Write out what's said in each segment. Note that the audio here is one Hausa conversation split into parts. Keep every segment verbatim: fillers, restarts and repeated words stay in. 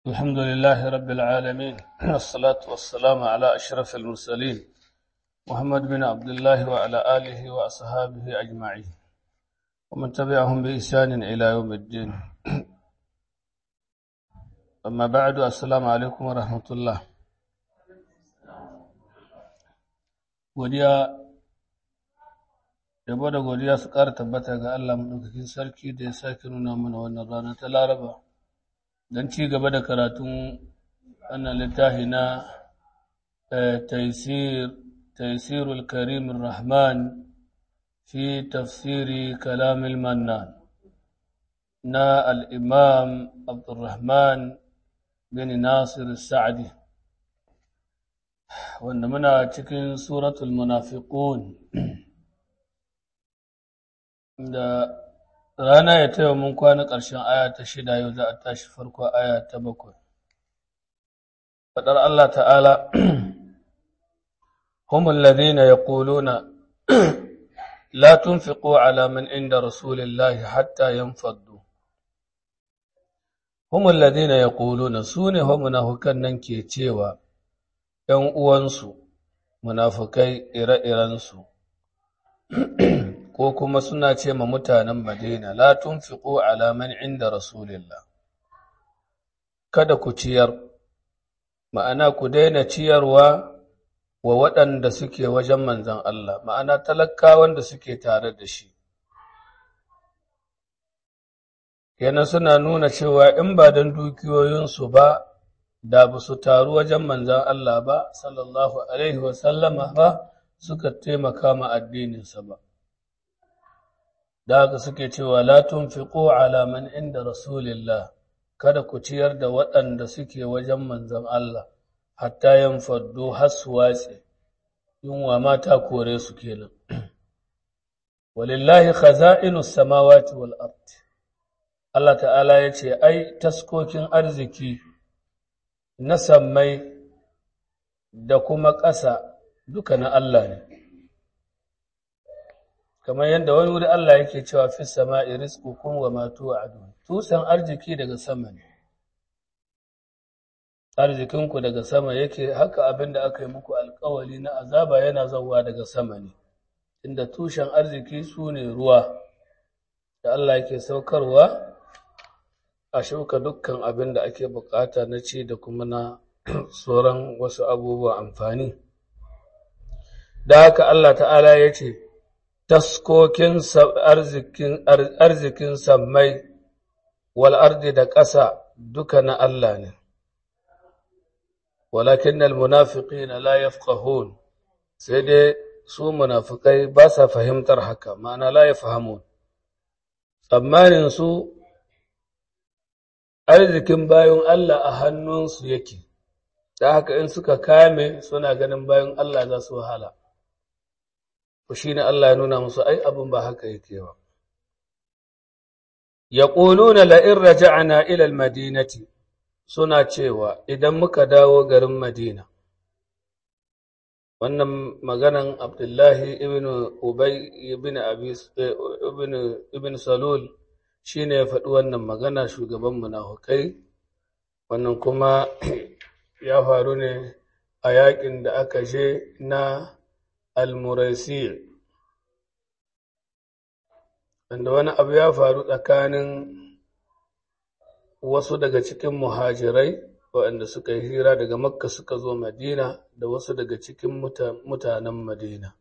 الحمد لله رب العالمين والصلاة والسلام على أشرف المرسلين محمد بن عبد الله وعلى آله وأصحابه أجمعين ومن تبعهم بإحسان إلى يوم الدين أما بعد السلام عليكم ورحمة الله godiya yabo da godiya su ƙara tabbata ga Allah maɗaukakin sarki da ya sake nuna mana wannan rana ta Laraba don ci gaba da karatun wannan littafi na taisirul karimin rahman fi tafsiri kalamil mannan na al'imam abdurrahman bin nasir sa'adi wanda muna cikin suratul munafiqun da rana ya taya mun kwana ƙarshen aya ta shida yau za a tashi farko aya ta bakwai. Faɗar Allah ta'ala, Humul ladina yaquluna la tunfiqu ala man inda rasulillahi hatta yanfaddu. Humul ladina yaquluna sune ho munafukan nan ke cewa ‘yan uwansu munafukai ire-irensu. Ko kuma suna ce ma mutanen Madina, La tunfiqu ala man inda Rasulillah, kada ku ciyar, ma'ana ku daina ciyarwa wa waɗanda suke wajen manzan Allah, ma'ana talakawan da suke tare da shi. Kenan suna nuna cewa in ba don dukiyoyinsu ba, da ba su taru wajen manzan Allah ba, sallallahu Alaihi wasallama ba, suka taimaka ma addininsa ba. Da haka suke cewa la tunfiqu ala man inda rasulillah, kada ku ciyar da waɗanda suke wajen manzon Allah hatta yanfaddu haswatsi, yunwa mata kore su kenan. Walillahi khaza'inus samawati wal ard. Allah ta'ala yace ai taskokin arziki na sammai da kuma ƙasa duka na Allah ne. Kamar yadda wani wuri Allah yake cewa fi sama'i rizqukum wa ma tu'adun, tusan arziki daga sama ne, arzikinku daga sama yake, haka abin da aka yi muku alkawali na azaba yana zauwa daga sama ne, inda tushen arziki su ne ruwa da Allah yake saukarwa a shuka dukkan abin da ake bukata na ci da kuma na sauran wasu abubuwa amfani. Da haka Allah ta'ala ya ce, taskokin arzikin sammai wal ardi da ƙasa duka na Allah ne, walakin almunafiqina la yafqahun, sai dai su munafikai ba sa fahimtar haka, ma'ana la yafhamun. Tsammanin su arzikin bayan Allah a hannunsu yake, da haka in suka kame suna ganin bayan Allah za su wahala. Shi ne Allah ya nuna musu ai abin ba haka yake ba. Ya ƙuluna la'in raja'ana ilal madinati suna cewa idan muka dawo garin Madina. Wannan maganan Abdullahi ibn Ubay ibn ibn Salul shi ne ya faɗi wannan magana shugaban munafukai, wannan kuma ya faru ne a yaƙin da aka je na Al-Muraisi, wanda wani abu ya faru tsakanin wasu daga cikin muhajirai waɗanda suka yi hira daga Makka suka zo Madina da wasu daga cikin mutanen Madina.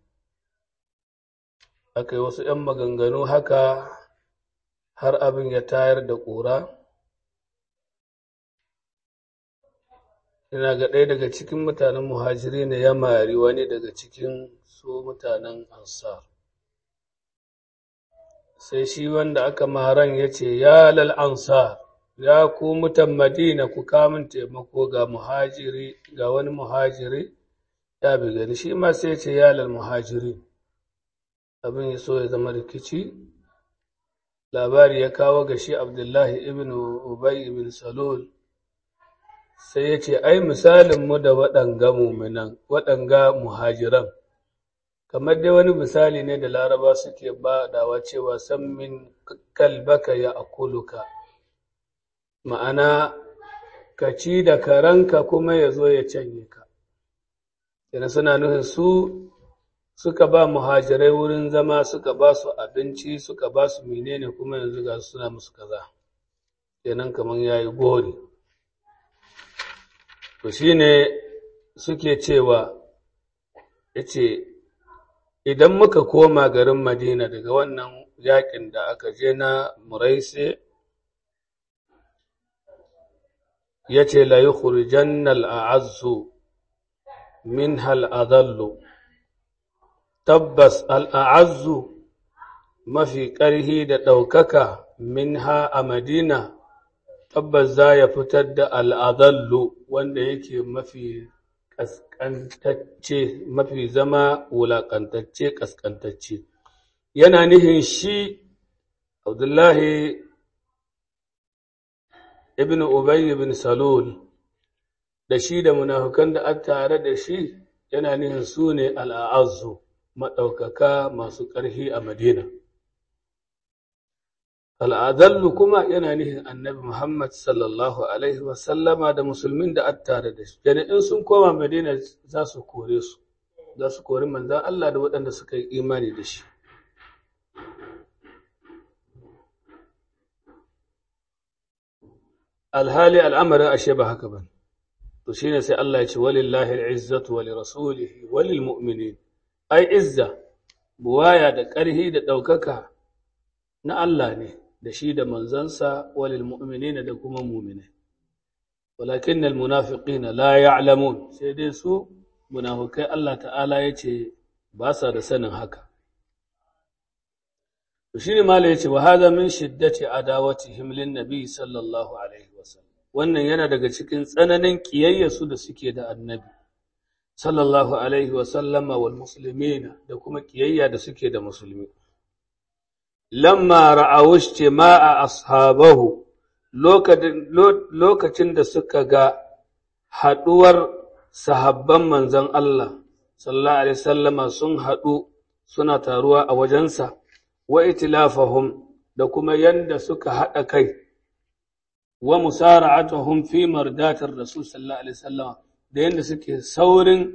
Aka yi wasu ‘yan maganganu haka har abin ya tayar da ƙura. Ina ga ɗaya daga cikin mutanen muhajiri ne ya mari wani daga cikin su mutanen ansar. Sai shi wanda aka maran ya ce, Ya lal ansar, ya ku mutan Madina ku kamun taimako ga muhajiri, ga wani muhajiri ya bi gani, shi ma sai ce ya lal muhajiri. Abin ya so ya zama rikici, labari ya kawo ga shi Abdullahi ibn Ubay ibn Salul, sai ya ce, Ai, misalinmu da waɗanga muminan, waɗanga muhajiran, kamar dai wani misali ne da Laraba suke ba dawa cewa san min kalbaka ya akuluka, ma'ana ka ci da karanka kuma ya zo ya canye ka. Yana suna nufin su suka ba muhajirai wurin zama, suka ba su abinci, suka ba su menene kuma yanzu ga suna musu kaza. Kenan kamar ya yi gori. To shi ne suke cewa, ya ce, idan muka koma garin Madina daga wannan yakin da aka je na Muraisi, ya ce, la yi khurjannal a'azzu min hal'adallu, tabbas al'a'azzu mafi ƙarhi da ɗaukaka min ha a Madina, tabbas za ya fitar da al'adallu wanda yake mafi ƙasƙantacce, mafi zama wulaƙantacce, ƙasƙantacce. Yana nihin shi, Abdullahi ibn Ubay ibn Salul, da shi da munafukan da an tare da shi, yana nihin su ne al'azzu, maɗaukaka masu ƙarfi a Madina. Al'adallu kuma yana nihin annabi Muhammad sallallahu Alaihi wasallama da musulmin da an tare da shi. Jani'in sun koma Madina za su kore su, za su kori manzan Allah da waɗanda suka yi imani da shi. Alhali al'amarin ashe ba haka ba. To shi ne sai Allah ya ce, walillahi al'izzatu wali rasulihi walil mu'minin. Ai, izza, buwaya da ƙarhi da ɗaukaka na Allah ne, da shi da manzansa walil mu'minin da kuma mu'minai. Walakin almunafiqina la ya'lamun, sai dai su munafikai Allah ta'ala ya ce ba sa da sanin haka. To shi ne mala ya ce, wa hadha min shiddati adawatihim lin nabi sallallahu alaihi wasallam. Wannan yana daga cikin tsananin ƙiyayyarsu da suke da annabi sallallahu alaihi wasallama wal muslimina, da kuma ƙiyayya da suke da musulmi. Lamma ra'awu ijtima'a ashabahu, lokacin da suka ga haɗuwar sahabban manzon Allah sallallahu alaihi wasallama sun haɗu suna taruwa a wajensa, wa itilafahum, da kuma yanda suka haɗa kai, wa musara'atuhum fi mardatir rasul sallallahu alaihi wasallam, da yanda suke saurin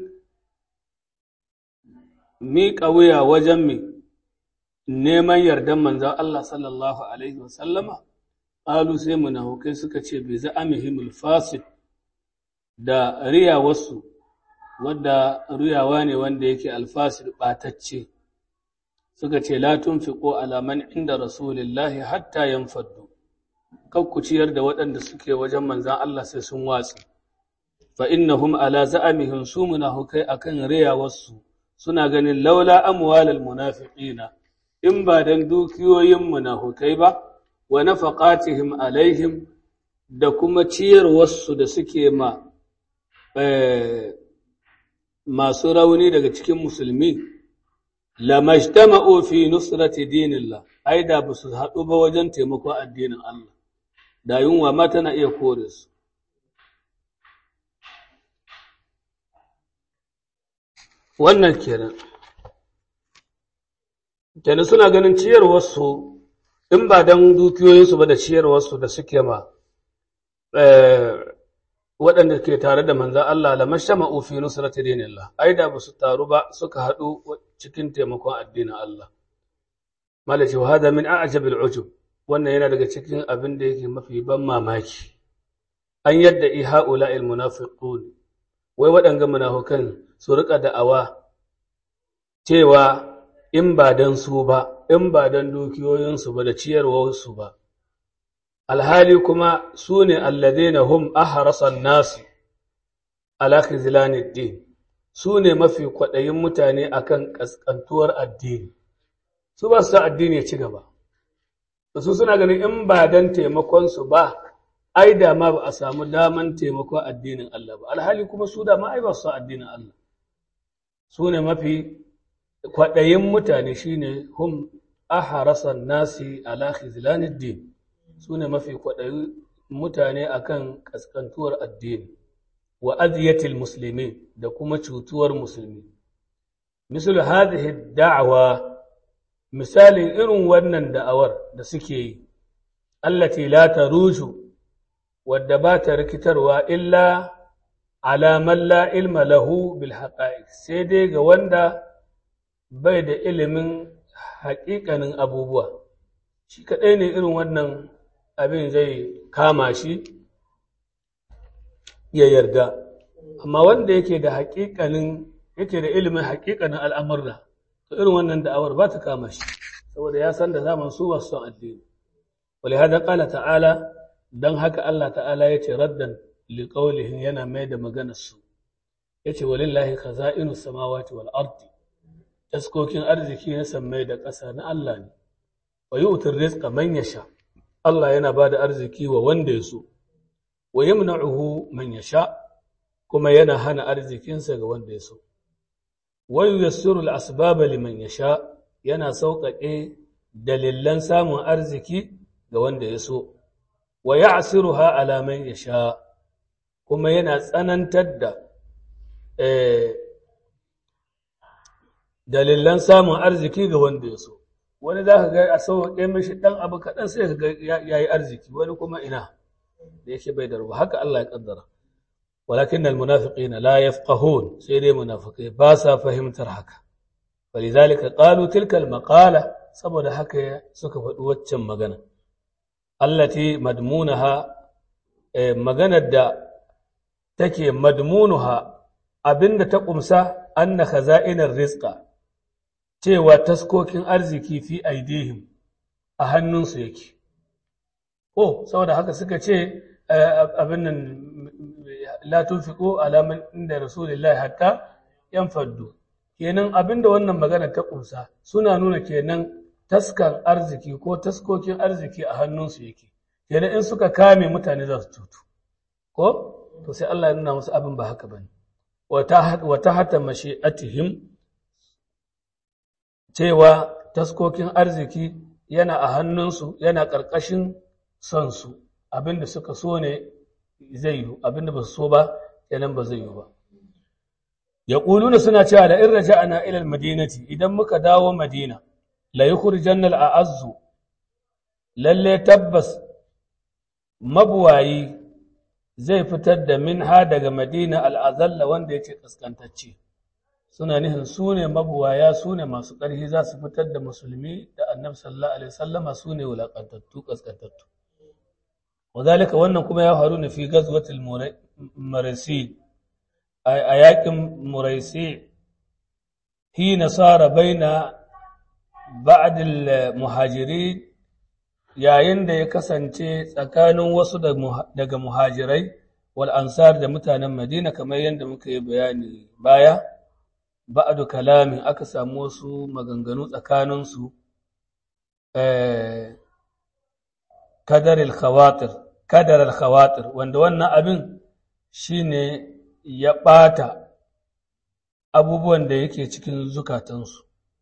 miƙa wuya wajen mi neman yardan manzon Allah sallallahu alaihi wasallama. Qalu sai munafikai suka ce bi za'amihimul fasid, da riyawarsu wadda riyawa ne wanda yake alfasid batacce, suka ce la tunfiqu ala man inda rasulillahi hatta yanfaddu, kakku ciyar da waɗanda suke wajen manzan Allah sai sun watsi. Fa innahum ala za'amihim, su munafikai akan riyawarsu suna ganin laula amwalal munafiqina, in ba dan dukiyoyin munafikai ba, wa nafaqatihim alaihim, da kuma ciyarwarsu da suke ma masu rauni daga cikin musulmi, lamajtama'u fi nusrati dinillah, ai da ba su haɗu ba wajen taimakon addinin Allah, da yunwa ma tana iya kore su. Wannan kenan. Kenan suna ganin ciyarwarsu, in ba don dukiyoyinsu ba da ciyarwarsu da suke ma waɗanda ke tare da manzan Allah, lamajtama'u fi nusrati dinillah, ai da ba su taru ba suka haɗu cikin taimakon addinin Allah. Malaci wa hada min a'jabil ujub, wannan yana daga cikin abin da yake mafi ban mamaki. An yadda iha'ula il munafiqun, wai waɗanga munafikan su rika da'awa cewa in ba dan su ba, in ba dan dukiyoyinsu ba da ciyarwarsu ba, alhali kuma su ne alladhina hum ahrasan nasi ala khizlanid din, su ne mafi kwaɗayin mutane akan ƙasƙantuwar addini. Su ba su sa addini ya ci gaba. Su suna ganin in ba don taimakonsu ba, ai da ma ba a samu daman taimakon addinin Allah ba. Alhali kuma su da ma ai ba su sa addinin Allah. Su ne mafi kwaɗayin mutane, shi ne hum aharasan nasi ala khizlanid din. Su ne mafi kwaɗayin mutane akan ƙasƙantuwar addini. Wa adiyatil muslimin, da kuma cutuwar musulmi. Misal hadhihi da'wa, misalin irin wannan da'awar da suke yi, allati la taruju, wadda ba ta rikitarwa illa ala man la ilma lahu bil haqa'iq sai dai ga wanda bai da ilimin haƙiƙanin abubuwa shi kaɗai ne irin wannan abin zai kama shi ya yarda amma wanda yake da haƙiƙanin yake da ilimin haƙiƙanin al'amurra to irin wannan da'awar ba ta kama shi saboda ya san da zaman su ba su son addini wali hada qala ta'ala dan haka Allah ta'ala yace raddan liqawlihim yana mai da maganar su yace walillahi khaza'inu samawati wal ardi taskokin arziki na sammai da ƙasa na Allah ne wa yu'tir rizqa man yasha Allah yana bada arziki wa wanda ya so wa yamna'uhu man yasha kuma yana hana arzikinsa ga wanda ya so wa yuyassiru al-asbaba liman yasha yana sauƙaƙe dalilan samun arziki ga wanda ya so wa ya'siruha ala man yasha kuma yana tsanantar da dalilan samun arziki ga wanda ya so wani za ka ga a sauƙaƙe mashi ɗan abu kaɗan sai ka ga ya yi arziki wani kuma ina da yake bai da ruwa haka Allah ya ƙaddara walakin almunafiqina la yafqahun sai dai munafiqai ba sa fahimtar haka falizalika qalu tilka almaqala saboda haka suka faɗi waccan magana allati madmunaha maganar da take madmunuha abinda ta kumsa anna khaza'inar rizqa cewa taskokin arziki fi aidihim a hannunsu yake oh saboda haka suka ce abin nan la tunfiqu ala man inda rasulillahi hatta yanfaddu kenan abinda wannan magana ta kumsa suna nuna kenan taskan arziki ko taskokin arziki a hannunsu yake kenan in suka kame mutane za su tutu ko to sai Allah ya nuna musu abin ba haka bane wa tahta mashi'atihim cewa taskokin arziki yana a hannunsu yana ƙarƙashin son su abinda suka so ne zai yi abinda ba su so ba kenan ba zai yi ba yaquluna suna cewa da in raja'ana ila al-madinati idan muka dawo madina la yukhrijanna al-a'azzu lalle tabbas mabuwayi zai fitar da minha daga madina al-azalla wanda yake kaskantacce suna nihin su ne mabuwaya su ne masu ƙarfi za su fitar da musulmi da annabi sallallahu alaihi wasallama su ne wulaƙantattu kaskantattu wadalika wannan kuma ya faru ne fi gazwatil muraisi a yakin muraisi hina sara baina ba'd al muhajirin yayin da ya kasance tsakanin wasu daga muhajirai wal ansar da mutanen madina kamar yadda muka yi bayani baya ba'adu kalamin aka samu wasu maganganu tsakaninsu kadaril khawatir kadaril khawatir wanda wannan abin shine ya ɓata abubuwan da yake cikin zukatansu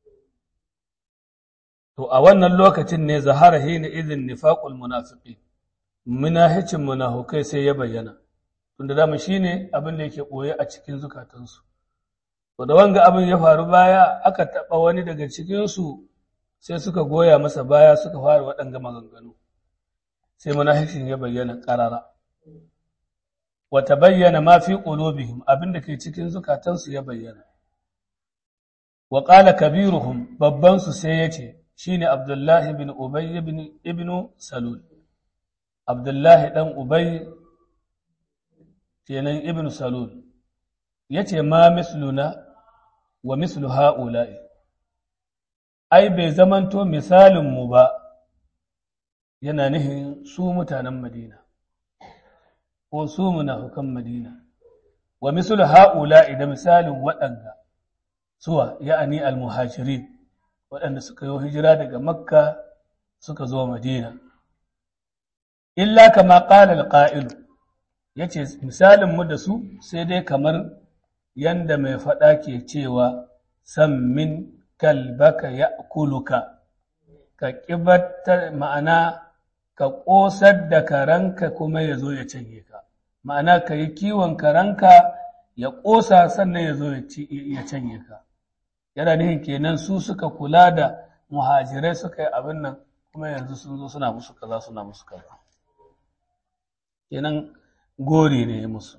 to a wannan lokacin ne zahara hina idin nifaqul munafiqin munahicin munafikai sai ya bayyana tunda dama shine abin da yake koye a cikin zukatansu to da wanga abin ya faru baya aka taba wani daga cikin su sai suka goya masa baya suka fara waɗanga maganganu sai munafikin ya bayyana qarara wa tabayyana ma fi qulubihim abin da ke cikin zukatansu ya bayyana wa qala kabiruhum babban su sai yace shine Abdullahi ibn Ubay ibn ibn Salul Abdullahi dan Ubay kenan ibn Salul yace ma misluna wa mislu haula'i ai bai zamanto misalin mu ba yana nihin su mutanen Madina ko su munafikan Madina wa mislu haula'i da misalin waɗanda suwa ya'ani al-muhajirin waɗanda suka yi hijira daga Makka suka zo Madina illa kama qala al-qa'il yace misalin mu da su sai dai kamar yanda mai faɗa ke cewa sammin kalbaka ya'kuluka ka kibatar ma'ana ka ƙosar da karanka kuma ya zo ya canye ka ma'ana ka yi kiwon karanka ya ƙosa sannan ya zo ya canye ka yana nihin kenan su suka kula da muhajirai suka yi abin nan kuma yanzu sun zo suna musu kaza suna musu kaza kenan gori ne musu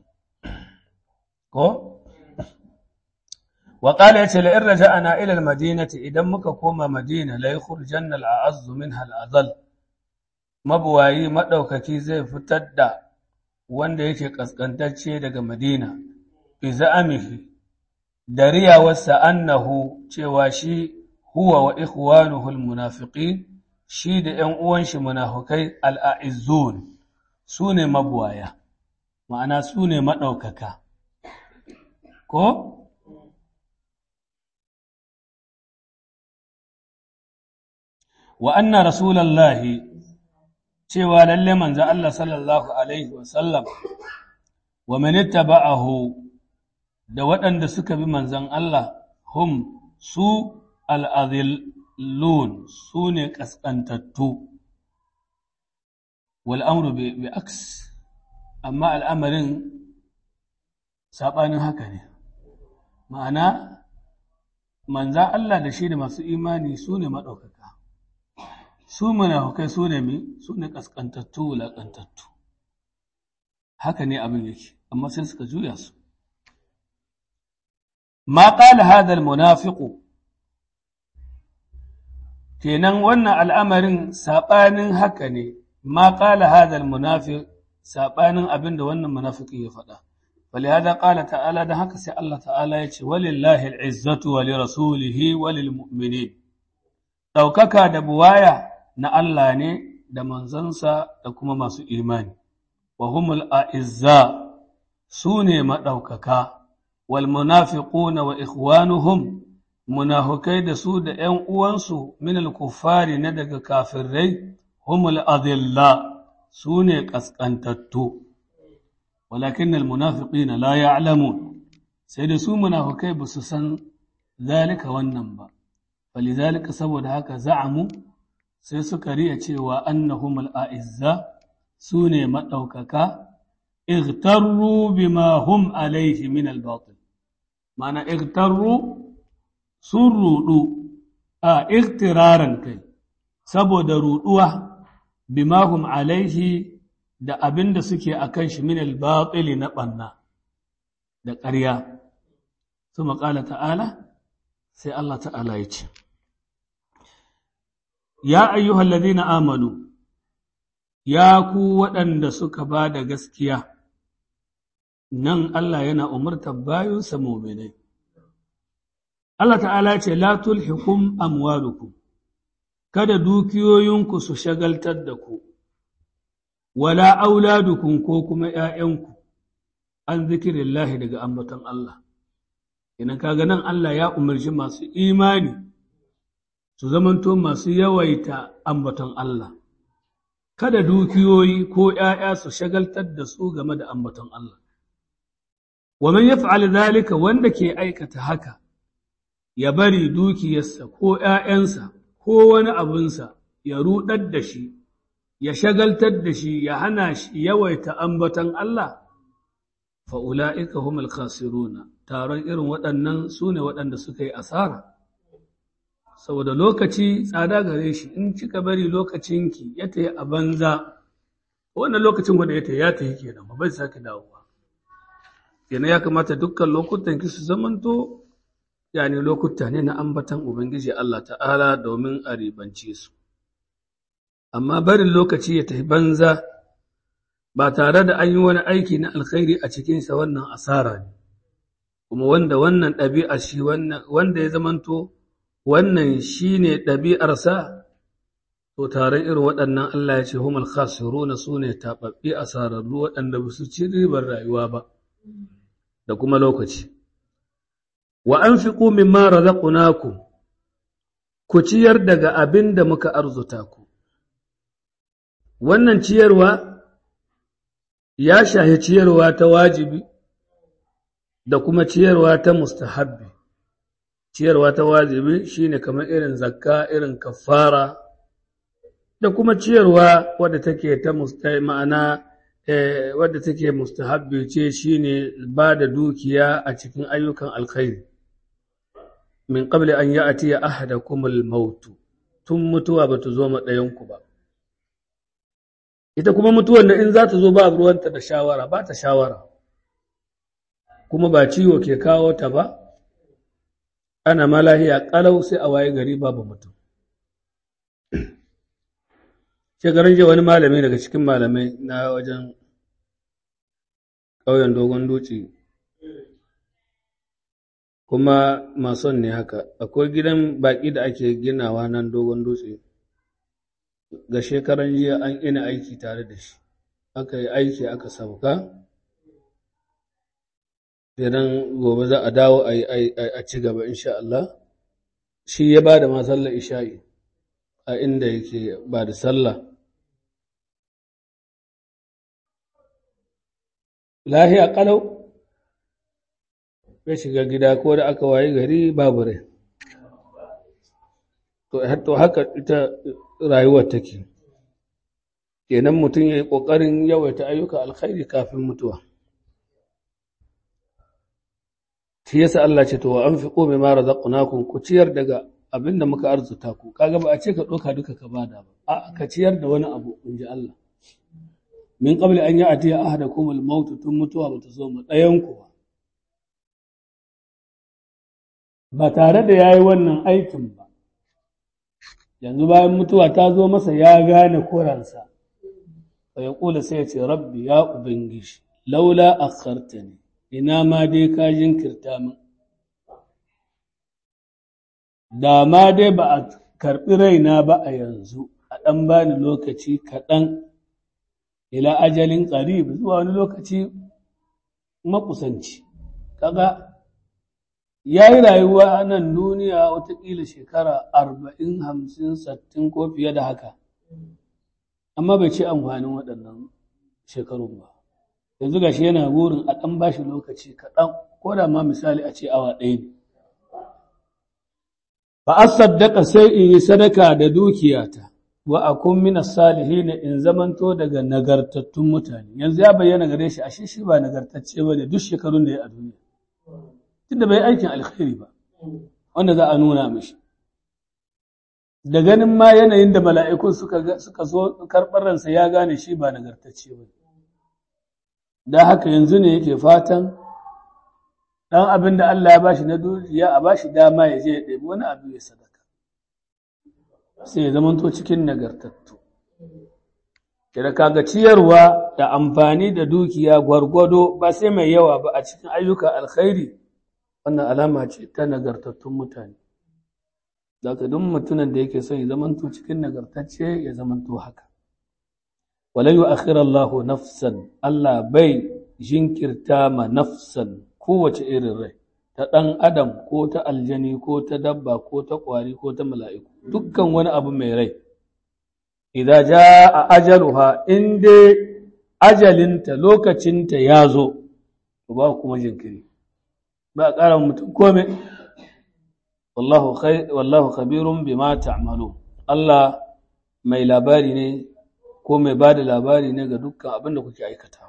ko wa qala yace la in raja'ana ila al-madinati idan muka koma madina la yukhrijanna al-a'azzu minha al-adall mabuwayi madaukaki zai fitar da wanda yake kaskantacce daga madina bi za'amihi da riyawarsa annahu cewa shi huwa wa ikhwanuhu al-munafiqin shi da ƴan uwan shi munafikai al-a'izzun sune mabuwaya ma'ana sune madaukaka ko wa anna rasulallahi cewa lalle manzo Allah sallallahu alaihi wa sallam wa man ittaba'ahu da waɗanda suka bi manzon Allah hum su al-adhillun sune kaskantattu wal amru bi aks amma al'amarin sabanin haka ne ma'ana manzon Allah da shi da masu imani sune madaukaka su munafikai su ne mi su ne kaskantattu wulaƙantattu haka ne abin yake amma sai suka juya su ma qala hadha almunafiqu kenan wannan al'amarin sabanin haka ne ma qala hadha almunafiq sabanin abinda wannan munafiki ya faɗa ولهذا قال تعالى ده haka sai Allah ta'ala ya ce walillahi al'izzatu wa lirasulihi wa lilmu'minin daukaka da buwaya na Allah ne da manzansa da kuma masu imani, wa humul a'izza su ne maɗaukaka, wal munafiquna wa ikhwanuhum munafukai da su da ’yan uwansu min al-kuffari na daga kafirai, humul adilla su ne ƙasƙantattu, walakin al-munafiqina la ya'lamun sai da su munafukai ba su san zalika wannan ba, falizalika saboda haka za'amu sai suka riya cewa annahum al'a'izza su ne maɗaukaka, igtarru bima hum alaihi min al-batil. Mana igtarru sun ruɗu a igtiraran kai, saboda ruɗuwa bima hum alaihi da abin da suke a kan shi min al-batil na ɓanna da ƙarya. Su maƙala ta'ala, sai Allah ta'ala ya ce, Ya ayyuhal ladina amanu, ya ku waɗanda suka ba da gaskiya, nan Allah yana umartar bayinsa muminai. Allah ta'ala ce, La tulhikum amwalukum, kada dukiyoyinku su shagaltar da ku, wala auladukum ko kuma ‘ya'yanku, an zikirin lahi daga ambaton Allah. Ina kaga nan Allah ya umarci masu imani, su zamanto masu yawaita ambaton Allah, kada dukiyoyi ko ‘ya'ya su shagaltar da su game da ambaton Allah. Wa man yaf'al zalika wanda ke aikata haka, ya bari dukiyarsa ko ‘ya'yansa ko wani abinsa ya ruɗar da shi, ya shagaltar da shi, ya hana shi yawaita ambaton Allah, fa'ula'ika humul khasiruna, taron irin waɗannan su ne waɗanda suka yi asara. Saboda lokaci tsada gare shi, in kika bari lokacinki ya tayi a banza, wannan lokacin wanda ya tayi ya tayi kenan, ba bai sake dawowa. Kenan ya kamata dukkan lokutan ki su zamanto, yani lokuta ne na ambatan Ubangiji Allah ta'ala domin a ribance su. Amma barin lokaci ya tafi banza ba tare da an yi wani aiki na alkhairi a cikinsa wannan asara ne, kuma wanda wannan ɗabi'a shi wanda ya zamanto wannan shi ne ɗabi'arsa, to tare irin waɗannan Allah ya ce humul khasiruna su ne taɓaɓɓi asararru waɗanda ba su ci ribar rayuwa ba da kuma lokaci. Wa anfiqu mimma razaqnakum, ku ciyar daga abin da muka arzuta ku. Wannan ciyarwa ya shahi ciyarwa ta wajibi da kuma ciyarwa ta mustahabbi. Ciyarwa ta wajibi shine kamar irin zakka, irin kafara, da kuma ciyarwa wadda take ta ma'ana eh, wadda take mustahabbi ce shine ba da dukiya a cikin ayyukan alkhairi. Min qabli an ya'tiya ahadakumul maut, tun mutuwa bata zo ma ɗayanku ba. ita kuma mutuwan da in za ta zo ba ruwanta da shawara ba ta shawara kuma ba ciwo ke kawo ta ba ana ma lahiya kalau sai a waye gari babu mutum shekaran jiya wani malami daga cikin malamai na wajen ƙauyen dogon dutse kuma mason ne haka akwai gidan baƙi da ake ginawa nan dogon dutse ga shekaran jiya an ina aiki tare da shi aka yi aiki aka sauka idan gobe za a dawo a ci gaba insha Allah shi ya ba da masallar isha'i a inda yake ba da sallah lahiya kalau ya shiga gida ko da aka waye gari babu rai to haka ita rayuwar take kenan mutum ya yi ƙoƙarin yawaita ayyuka alkhairi kafin mutuwa shi yasa Allah ce to wa anfiqu mimma razaqnakum ku ciyar daga abinda muka arzuta ku kaga ba a ce ka doka duka ka bada ba a ka ciyar da wani abu inji Allah min qabli an ya'ti ahadakum al-maut tun mutuwa ba ta zo mu dayan ku ba tare da yayi wannan aikin ba yanzu bayan mutuwa ta zo masa ya gane koransa fa yaqulu sai ya ce rabbi ya ubangiji laula akhartani ina ma dai ka jinkirta min da ma dai ba a karɓi raina ba a yanzu a ɗan bani lokaci kaɗan ila ajalin ƙarib zuwa wani lokaci makusanci kaga ya yi rayuwa a nan duniya watakila shekara arba'in hamsin sattin ko fiye da haka amma bai ci amfanin waɗannan shekarun ba yanzu gashi yana burin a ɗan bashi lokaci kaɗan ko da ma misali a ce awa ɗaya ne fa asaddaka sai in yi sadaka da dukiyata wa akun min as-salihin in zamanto daga nagartattun mutane yanzu ya bayyana gare shi ashe shi ba nagartacce bane duk shekarun da ya a duniya tunda bai aikin alkhairi ba wanda za a nuna mishi da ganin ma yanayin da mala'ikun suka suka zo karɓar ransa ya gane shi ba nagartacce bane da haka yanzu ne yake fatan ɗan abin da Allah ya bashi na dukiya a bashi dama ya je ya ɗebi wani abu ya sadaka sai ya zamanto cikin nagartattu kira kaga ciyarwa da amfani da dukiya gwargwado ba sai mai yawa ba a cikin ayyuka alkhairi wannan alama ce ta nagartattun mutane zaka duk mutumin da yake son ya zamanto cikin nagartacce ya zamanto haka wala yu'akhir Allah nafsan Allah bai jinkirta ma nafsan kowace irin rai ta ɗan adam ko ta aljani ko ta dabba ko ta ƙwari ko ta mala'iku dukkan wani abu mai rai idan ja a ajaluha in dai ajalinta lokacinta ya zo ba kuma jinkiri ba a ƙara mutum kome wallahu khabirun bima ta'malu Allah mai labari ne ko mai ba da labari ne ga dukkan abin da kuke aikatawa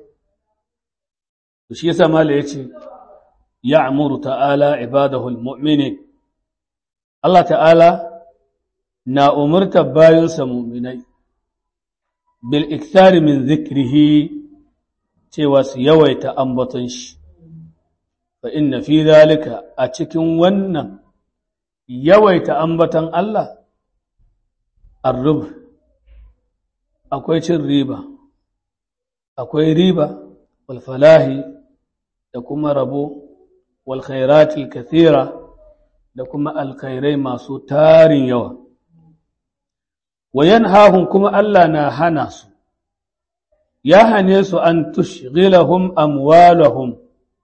shi yasa mala yace ya'muru ta'ala ibadahu almu'minin Allah ta'ala na umurta bayinsa mu'minai bil ikthar min dhikrihi cewa su yawaita ambaton shi fa inna fi dhalika a cikin wannan yawaita ambaton Allah ar-rub akwai cin riba akwai riba wal falahi da kuma rabo wal khairatil kathira da kuma alkhairai masu tarin yawa wa yanhahum kuma Allah na hana su ya hane su an tushghilahum amwalahum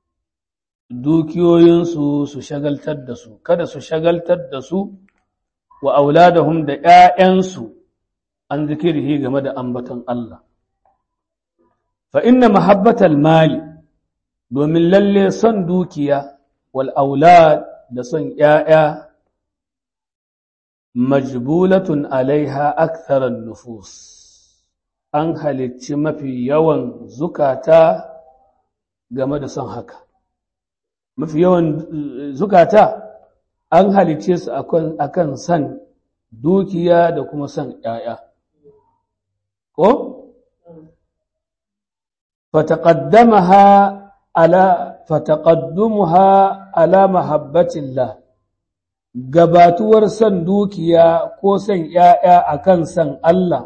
dukiyoyinsu su shagaltar da su kada su shagaltar da su wa auladahum da ƴaƴansu an zikirhi game da ambaton Allah fa inna mahabbatal mali domin lalle son dukiya wal aulad da son ƴaƴa majbulatun alaiha aktharan nufus an halicci mafi yawan zukata game da son haka mafi yawan zukata an halicce su akan akan son dukiya da kuma son ƴaƴa ko fataqaddamaha ala fataqaddumuha ala mahabbatillah gabatuwar san dukiya ko san ‘ya'ya a kan san Allah,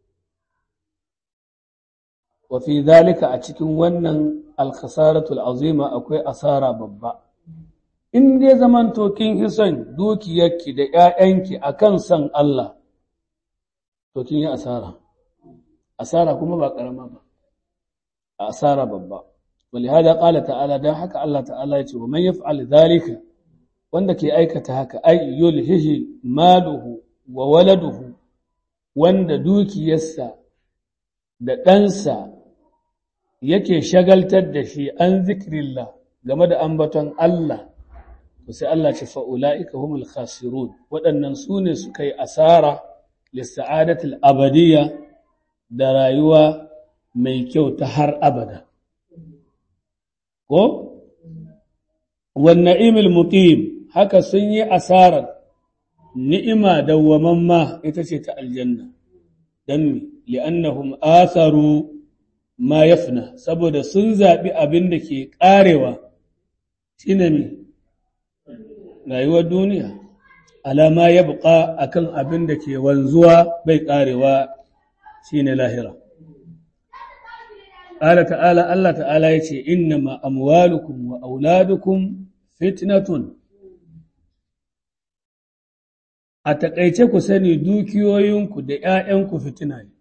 wa fi zalika a cikin wannan alkhasaratul azima akwai asara babba. In dai zamanto kin yi son dukiyarki da ‘ya'yanki a kan san Allah, to kin yi asara. Asara kuma ba ƙarama ba, asara babba. Wali hada ƙala ta'ala don haka Allah ta'ala ya ce, wa man yaf'al zalika wanda ke aikata haka ai yulhihi maluhu wa waladuhu wanda dukiyarsa da ɗansa yake shagaltar da shi an zikrillah game da ambaton Allah to sai Allah ce fa'ula'ika humul khasirun waɗannan su ne suka yi asara lissa'adatul abadiyya da rayuwa mai kyau ta har abada ko wan na'imul muqim haka sun yi asarar ni'ima dawwamamma ita ce ta aljanna dan mi li'annahum atharu ma yafna saboda sun zabi abin da ke karewa shine mi rayuwar duniya alama yabqa akan abin da ke wanzuwa bai karewa shine lahira qala ta'ala Allah ta'ala yace innama amwalukum wa auladukum fitnatun a taƙaice ku sani dukiyoyinku da ‘ya'yanku fitina ne,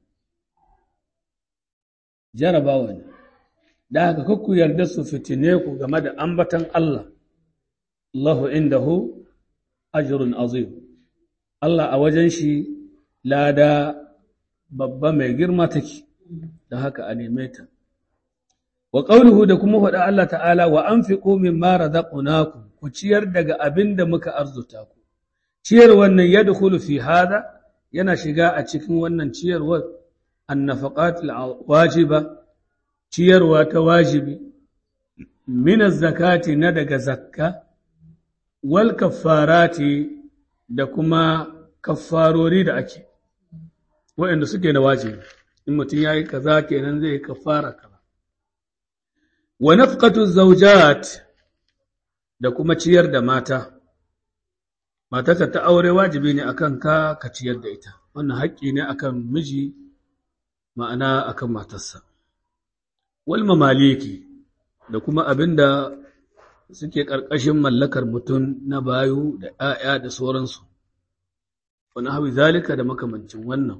jarabawa ne, da haka kakku yarda su fitine ku game da ambatan Allah, Allahu indahu ajrun azim. Allah a wajen shi lada babba mai girma take, da haka a neme ta. Wa ƙaunuhu da kuma faɗa Allah ta'ala wa an fi ƙomin mara zaƙunaku, ku ciyar daga abin da muka arzuta ku. Ciyar wannan ya dukulu fi hada yana shiga a cikin wannan ciyarwar annafaqatul wajiba ciyarwa ta wajibi min zakati na daga zakka wal kaffarati da kuma kaffarori da ake waɗanda suke na wajibi in mutum yayi kaza kenan zai kaffara kaza wa nafqatu zawjat da kuma ciyar da mata matarka ta aure wajibi ne akan ka ka ciyar da ita wannan haƙƙi ne akan miji ma'ana akan matarsa wal mamaliki da kuma abinda suke ƙarƙashin mallakar mutum na bayu da ‘ya'ya da sauransu wani hawi zalika da makamancin wannan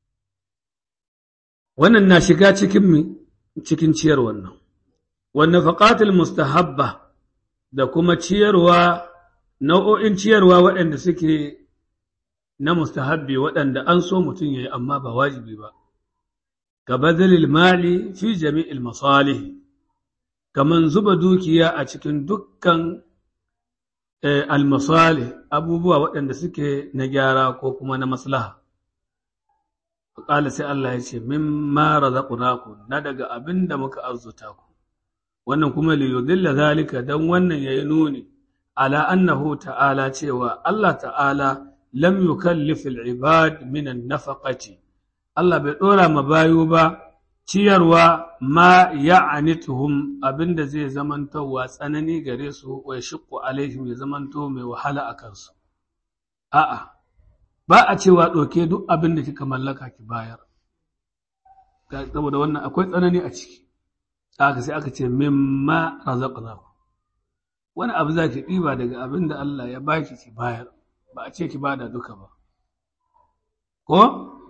wannan na shiga cikin mi cikin ciyar wannan wannan faqatul mustahabba da kuma ciyarwa nau'o'in ciyarwa waɗanda suke na mustahabbi waɗanda an so mutum ya yi amma ba wajibi ba, ka bazilil mali fi jami'il masalih, kaman zuba dukiya a cikin dukkan almasalih abubuwa waɗanda suke na gyara ko kuma na maslaha. Ƙala sai Allah ya ce, min ma razaqnakum na daga abin da muka arzuta ku, wannan kuma liyudilla zalika don wannan ya yi nuni. على أنه تعالى cewa Allah ta'ala lam yukallif al-ibad min an-nafaqati Allah bai dora ma bayu ba ciyarwa ma ya'anituhum abinda zai zamantowa tsanani gare su wa yashqu alaihim ya zamanto mai wahala akan su a'a ba a cewa doke duk abinda kika mallaka ki bayar saboda wannan akwai tsanani a ciki haka sai aka ce mimma razaqnakum wani abu za ki ɗiba daga abin da Allah ya baki ki bayar ba a ce ki bada duka ba ko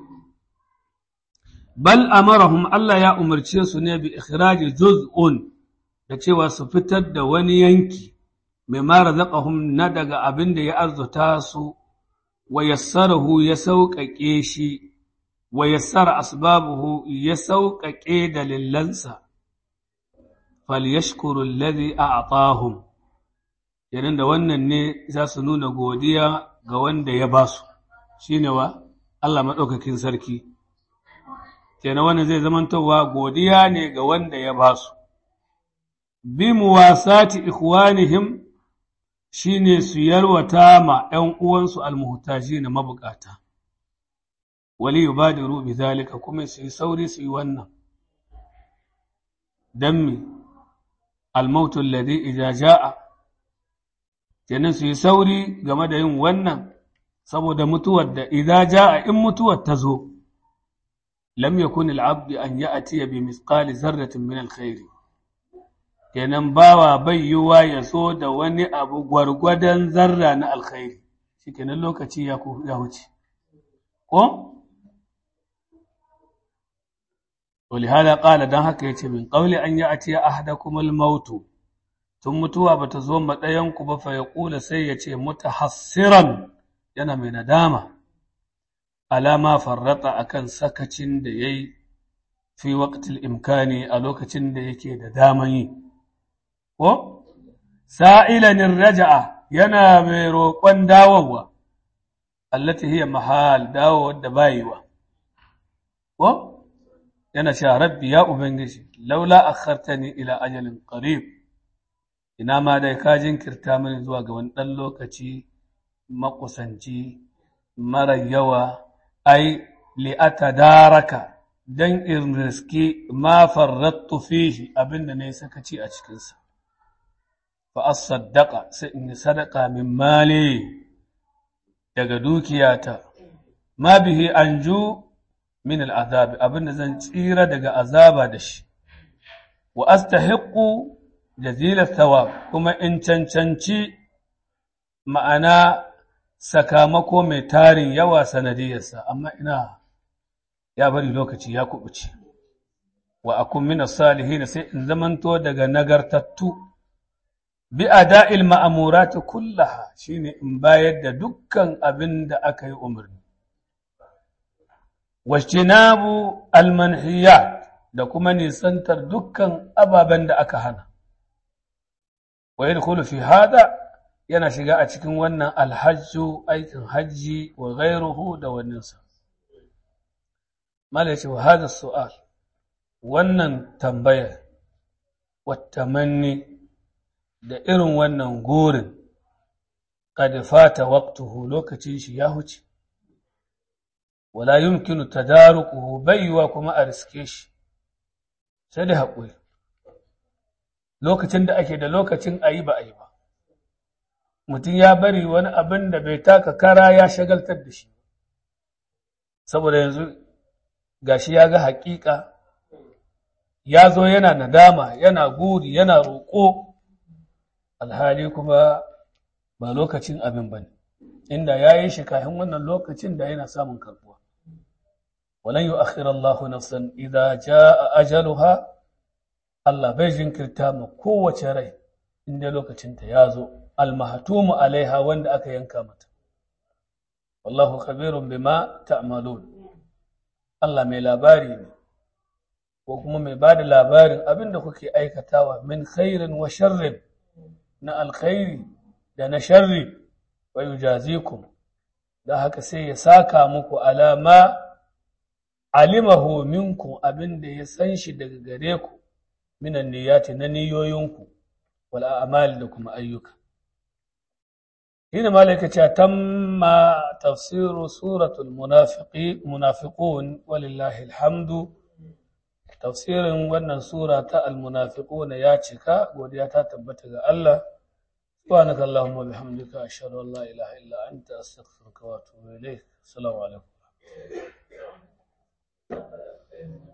bal amarahum Allah ya umarce su ne bi ikhraji juz'un da cewa su fitar da wani yanki mai ma razaqahum na daga abin da ya arzuta su wa yassarahu ya sauƙaƙe shi wa yassara asbabuhu ya sauƙaƙe dalilansa falyashkuru alladhi a'tahum yanin da wannan ne za su nuna godiya ga wanda ya ba su shi ne wa Allah maɗaukakin sarki kenan wannan zai zamantowa godiya ne ga wanda ya ba su bi muwasati ikhwanihim shi ne su yalwata ma ‘yan uwansu almuhtaji na mabukata wali yubadiru bi zalika kuma su yi sauri su yi wannan dan mi al-mautu alladhi idza jaa kenan su yi sauri game da yin wannan saboda mutuwar da idza jaa in mutuwar ta zo lam yakun al-abd an ya'ti bi misqali zarratin min al-khair kenan bawa bai yiwa ya so da wani abu gwargwadon zarra na alkhairi shikenan lokaci ya ya wuce ko ولهذا قال dan haka yace min qawli an ya'ti ahadakum al-maut tun mutuwa bata zo ma dayan ku ba fa yaqula sai yace mutahassiran yana mai nadama alama farrata akan sakacin da yayi fi waqtil imkani a lokacin da yake da daman yi ko sa'ilan raja'a yana mai roƙon dawowa allati hiya mahal dawowa da bayiwa ko yana cewa rabbi ya ubangiji laula akhartani ila ajalin qarib ina ma dai ka jinkirta mini zuwa ga wani dan lokaci makusanci mara yawa ai li atadaraka dan in riski ma farrattu fihi abinda ne sakaci a cikin sa fa as-saddaqa sai in sadaqa min mali daga dukiyata ma bihi anju min al'azabi abinda zan tsira daga azaba da shi wa astahiqu jazila thawab kuma in cancanci ma'ana sakamako mai tarin yawa sanadiyarsa amma ina ya bari lokaci ya kubuce wa akun min as-salihin sai in zamanto daga nagartattu bi ada'il ma'amurat kullaha shine in bayar da dukkan abin da aka yi umarni wajtinabu almanhiyat da kuma nisantar dukkan ababen da aka hana wa yadkhulu fi hada yana shiga a cikin wannan alhajju aikin hajji wa ghayruhu da waninsa mala yace wa hada su'al wannan tambaya wattamanni da irin wannan gorin kad fata waqtuhu lokacin shi ya huce wala yumkinu tadarukuhu baiwa kuma a riske shi sai da haƙuri lokacin da ake da lokacin ayi ba ayi ba mutum ya bari wani abin da bai taka kara ya shagaltar da shi saboda yanzu gashi ya ga haƙiƙa ya zo yana nadama yana guri yana roƙo alhali kuma ba lokacin abin bane inda ya yi shi kafin wannan lokacin da yana samun karbuwa walan yu'akhkhira Allahu nafsan idza jaa ajaluha Allah bai jinkirta ma kowace rai inda lokacin ta yazo almahtumu alaiha wanda aka yanka mata wallahu khabirun bima ta'malun Allah mai labari ne ko kuma mai bada labarin abinda kuke aikatawa min khairin wa sharrin na alkhairi da na sharri wa yujazikum da haka sai ya saka muku alama alimahu minkum abinda ya san shi daga gare ku minan niyyati na niyoyinku wal a'mal da kuma ayyuka hina malaka ce tamma tafsiru suratul munafiqi munafiqun walillahi alhamdu tafsirin wannan sura ta al-munafiqun ya cika godiya ta tabbata ga Allah سبحانك اللهم وبحمدك أشهد أن لا إله إلا أنت أستغفرك وأتوب إليك السلام عليكم